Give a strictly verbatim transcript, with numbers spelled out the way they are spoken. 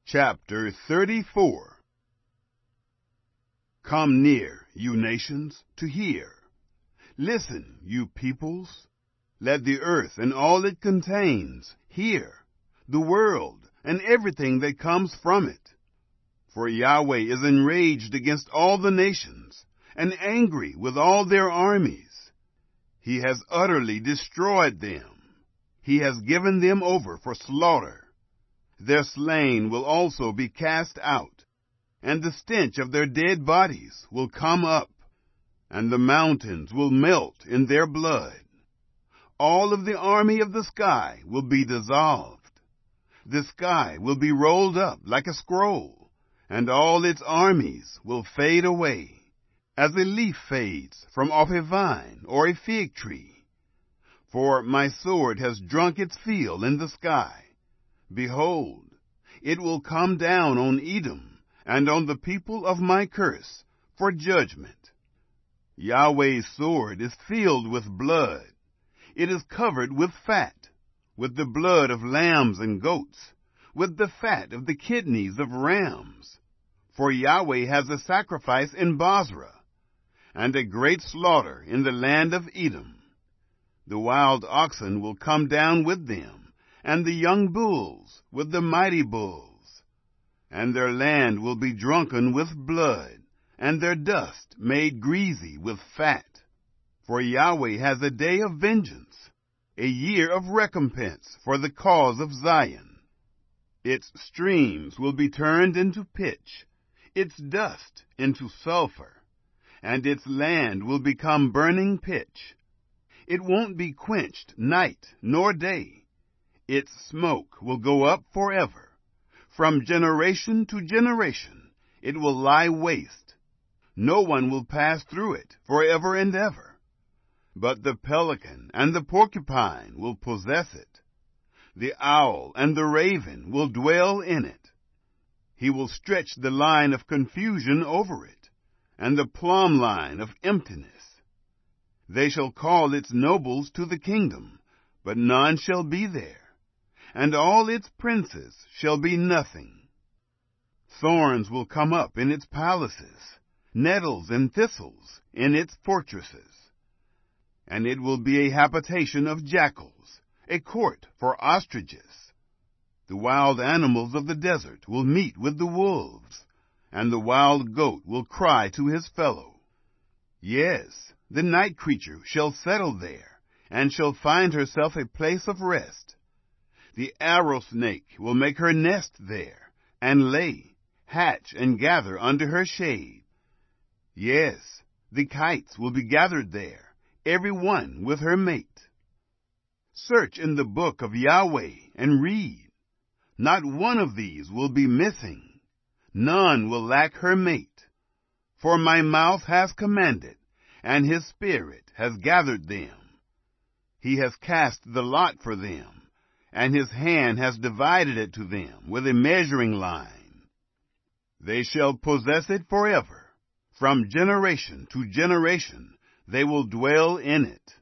Chapter thirty-four. Come near, you nations, to hear. Listen, you peoples. Let the earth and all it contains hear, the world and everything that comes from it. For Yahweh is enraged against all the nations, and angry with all their armies. He has utterly destroyed them. He has given them over for slaughter. Their slain will also be cast out, and the stench of their dead bodies will come up, and the mountains will melt in their blood. All of the army of the sky will be dissolved. The sky will be rolled up like a scroll, and all its armies will fade away, as a leaf fades from off a vine or a fig tree. For my sword has drunk its fill in the sky. Behold, it will come down on Edom and on the people of my curse for judgment. Yahweh's sword is filled with blood. It is covered with fat, with the blood of lambs and goats, with the fat of the kidneys of rams. For Yahweh has a sacrifice in Bozrah, and a great slaughter in the land of Edom. The wild oxen will come down with them, and the young bulls with the mighty bulls. And their land will be drunken with blood, and their dust made greasy with fat. For Yahweh has a day of vengeance, a year of recompense for the cause of Zion. Its streams will be turned into pitch, its dust into sulfur, and its land will become burning pitch. It won't be quenched night nor day. Its smoke will go up forever. From generation to generation it will lie waste. No one will pass through it forever and ever. But the pelican and the porcupine will possess it. The owl and the raven will dwell in it. He will stretch the line of confusion over it, and the plumb line of emptiness. They shall call its nobles to the kingdom, but none shall be there, and all its princes shall be nothing. Thorns will come up in its palaces, nettles and thistles in its fortresses. And it will be a habitation of jackals, a court for ostriches. The wild animals of the desert will meet with the wolves, and the wild goat will cry to his fellow. Yes, the night creature shall settle there, and shall find herself a place of rest. The arrow snake will make her nest there, and lay, hatch, and gather under her shade. Yes, the kites will be gathered there, every one with her mate. Search in the book of Yahweh and read. Not one of these will be missing. None will lack her mate. For my mouth has commanded, and his spirit has gathered them. He has cast the lot for them, and his hand has divided it to them with a measuring line. They shall possess it forever. From generation to generation they will dwell in it.